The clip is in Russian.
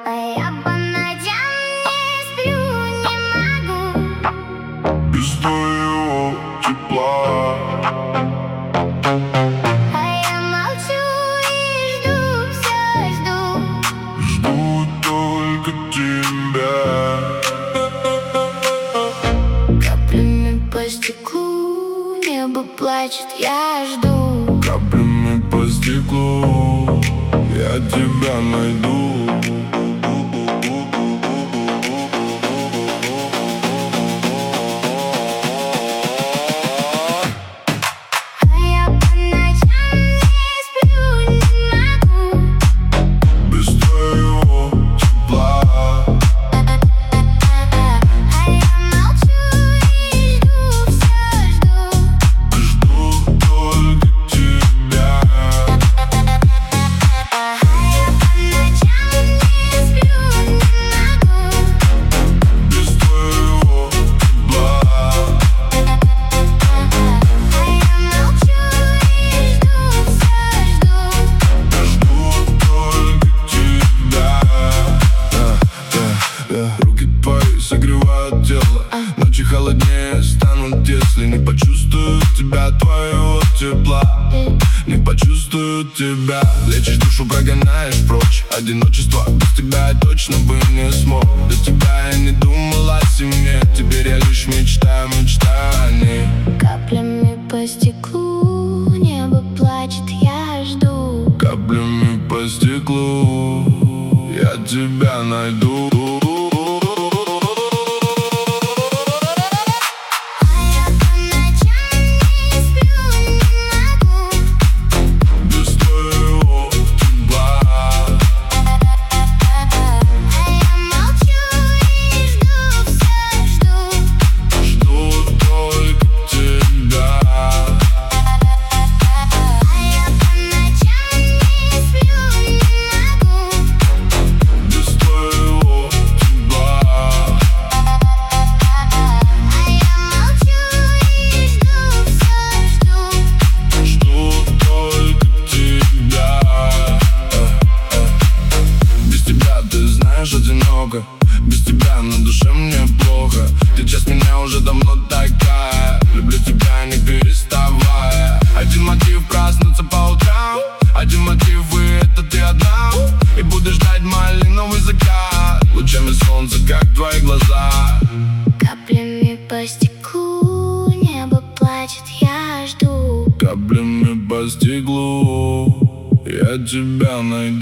А я по ночам не сплю, не могу без твоего тепла. А я молчу и жду, все жду. Жду только тебя. Каплями по стеклу небо плачет, я жду. Каплями по стеклу я тебя найду. А я по ночам не сплю, не могу Без твоего тепла. А я молчу и жду, все жду. Жду только тебя. А я по ночам не сплю, не могу Без твоего тепла. А я молчу и жду, все жду. Жду только тебя. Руки твои согревают тело. Ночи холоднее станут, если не почувствую тебя, твоего тепла. Не почувствую тебя. Лечишь душу, прогоняешь прочь одиночество. Без тебя я точно бы не смог. До тебя я не думал о семье. Теперь я лишь мечтаю о ней. Каплями по стеклу небо плачет, я жду. Каплями по стеклу я тебя найду. А я по ночам не сплю, не могу Без твоего тепла. А я молчу и жду, все жду. Жду только тебя. А я по ночам не сплю, не могу Без твоего тепла. А я молчу и жду, все жду. Жду только тебя. Без тебя, ты знаешь, одиноко. Без тебя на душе мне плохо. Ты часть меня уже давно такая. Люблю тебя, не переставая. Один мотив проснуться по утрам. Один мотив, и это ты одна. И буду ждать малиновый закат. Лучами солнца, как твои глаза. Каплями по стеклу небо плачет, я жду. Каплями по стеклу я тебя найду.